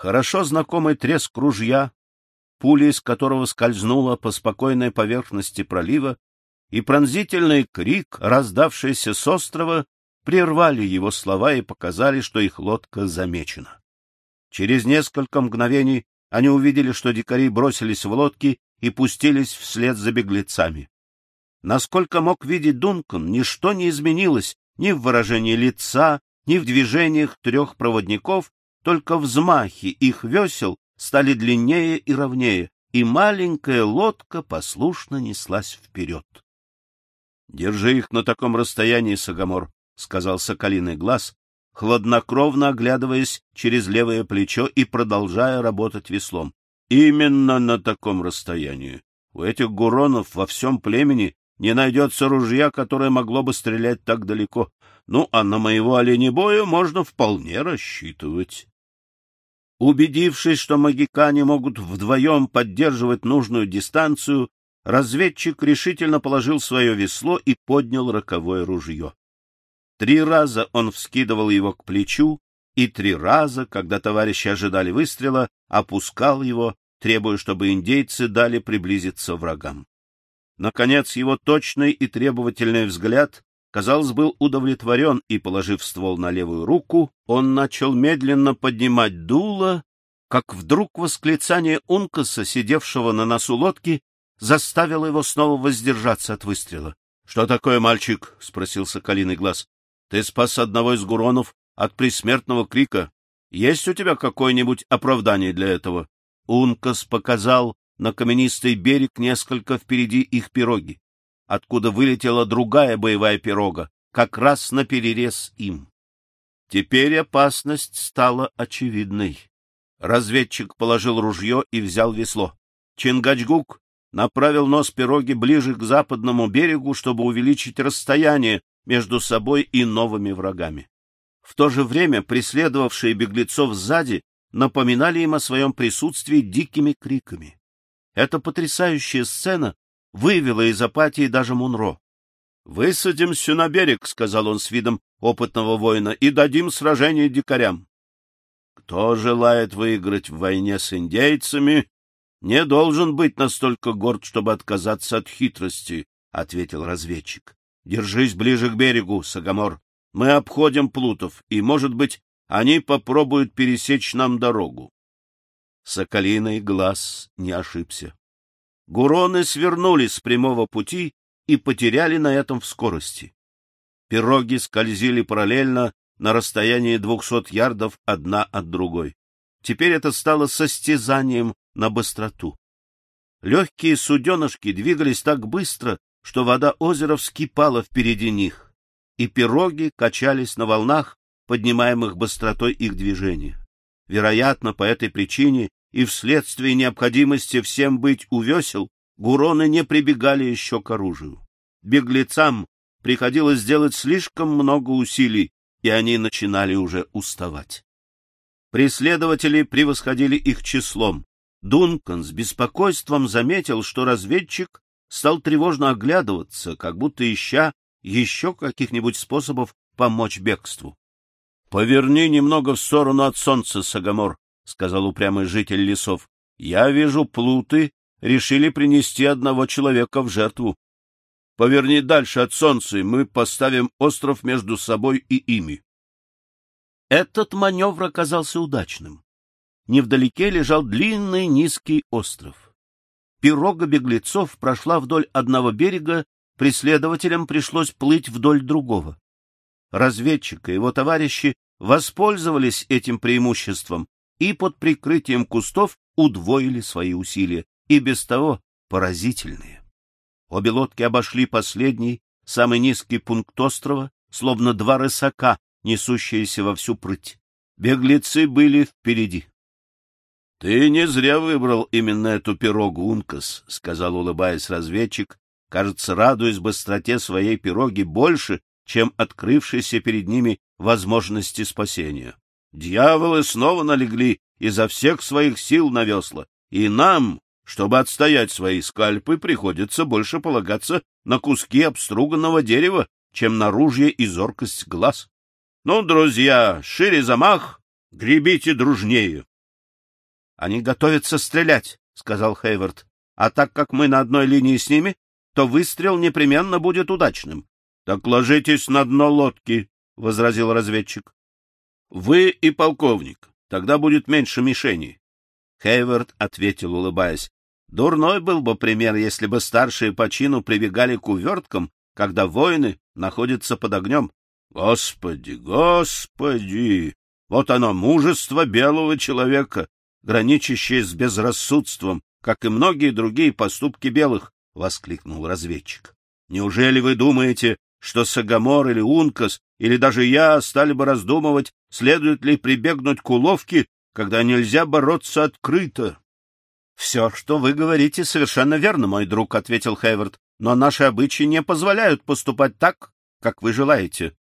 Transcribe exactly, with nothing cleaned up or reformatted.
Хорошо знакомый треск ружья, пуля из которого скользнула по спокойной поверхности пролива, и пронзительный крик, раздавшийся с острова, прервали его слова и показали, что их лодка замечена. Через несколько мгновений они увидели, что дикари бросились в лодки и пустились вслед за беглецами. Насколько мог видеть Дункан, ничто не изменилось ни в выражении лица, ни в движениях трех проводников, только взмахи их весел стали длиннее и ровнее, и маленькая лодка послушно неслась вперед. — Держи их на таком расстоянии, Сагамор, — сказал Соколиный Глаз, хладнокровно оглядываясь через левое плечо и продолжая работать веслом. — Именно на таком расстоянии. У этих гуронов во всем племени не найдется ружья, которое могло бы стрелять так далеко. Ну, а на моего оленебоя можно вполне рассчитывать. Убедившись, что магикане могут вдвоем поддерживать нужную дистанцию, разведчик решительно положил свое весло и поднял роковое ружье. Три раза он вскидывал его к плечу, и три раза, когда товарищи ожидали выстрела, опускал его, требуя, чтобы индейцы дали приблизиться врагам. Наконец его точный и требовательный взгляд, казалось, был удовлетворен, и, положив ствол на левую руку, он начал медленно поднимать дуло, как вдруг восклицание Ункаса, сидевшего на носу лодки, заставило его снова воздержаться от выстрела. — Что такое, мальчик? — спросил Соколиный Глаз. — Ты спас одного из гуронов от пресмертного крика. Есть у тебя какое-нибудь оправдание для этого? Ункас показал на каменистый берег несколько впереди их пироги, откуда вылетела другая боевая пирога, как раз наперерез им. Теперь опасность стала очевидной. Разведчик положил ружье и взял весло. Чингачгук направил нос пироги ближе к западному берегу, чтобы увеличить расстояние между собой и новыми врагами. В то же время преследовавшие беглецов сзади напоминали им о своем присутствии дикими криками. Эта потрясающая сцена вывела из апатии даже Мунро. — Высадимся на берег, — сказал он с видом опытного воина, — и дадим сражение дикарям. — Кто желает выиграть в войне с индейцами, не должен быть настолько горд, чтобы отказаться от хитрости, — ответил разведчик. — Держись ближе к берегу, Сагамор. Мы обходим плутов, и, может быть, они попробуют пересечь нам дорогу. Соколиный Глаз не ошибся. Гуроны свернули с прямого пути и потеряли на этом в скорости. Пироги скользили параллельно на расстоянии двухсот ярдов одна от другой. Теперь это стало состязанием на быстроту. Легкие суденышки двигались так быстро, что вода озера вскипала впереди них, и пироги качались на волнах, поднимаемых быстротой их движения. Вероятно, по этой причине и вследствие необходимости всем быть у весел, гуроны не прибегали еще к оружию. Беглецам приходилось сделать слишком много усилий, и они начинали уже уставать. Преследователи превосходили их числом. Дункан с беспокойством заметил, что разведчик стал тревожно оглядываться, как будто ища еще каких-нибудь способов помочь бегству. — Поверни немного в сторону от солнца, Сагамор, — сказал упрямый житель лесов. — Я вижу, плуты решили принести одного человека в жертву. Поверни дальше от солнца, и мы поставим остров между собой и ими. Этот маневр оказался удачным. Невдалеке лежал длинный низкий остров. Пирога беглецов прошла вдоль одного берега, преследователям пришлось плыть вдоль другого. Разведчик и его товарищи воспользовались этим преимуществом и под прикрытием кустов удвоили свои усилия, и без того поразительные. Обе лодки обошли последний, самый низкий пункт острова, словно два рысака, несущиеся во всю прыть. Беглецы были впереди. — Ты не зря выбрал именно эту пирогу, Ункас, — сказал, улыбаясь разведчик, кажется, радуясь быстроте своей пироги больше, чем открывшейся перед ними возможности спасения. Дьяволы снова налегли изо всех своих сил на весла, и нам, чтобы отстоять свои скальпы, приходится больше полагаться на куски обструганного дерева, чем на ружье и зоркость глаз. Ну, друзья, шире замах, гребите дружнее. — Они готовятся стрелять, — сказал Хейвард. — А так как мы на одной линии с ними, то выстрел непременно будет удачным. — Так ложитесь на дно лодки, — возразил разведчик. — Вы и полковник. Тогда будет меньше мишеней. Хейвард ответил, улыбаясь. — Дурной был бы пример, если бы старшие по чину прибегали к уверткам, когда воины находятся под огнем. Господи, господи! Вот оно, мужество белого человека, граничащее с безрассудством, как и многие другие поступки белых, — воскликнул разведчик. — Неужели вы думаете, что Сагамор или Ункас, или даже я стали бы раздумывать, следует ли прибегнуть к уловке, когда нельзя бороться открыто? — Все, что вы говорите, совершенно верно, мой друг, — ответил Хейвард, — но наши обычаи не позволяют поступать так, как вы желаете.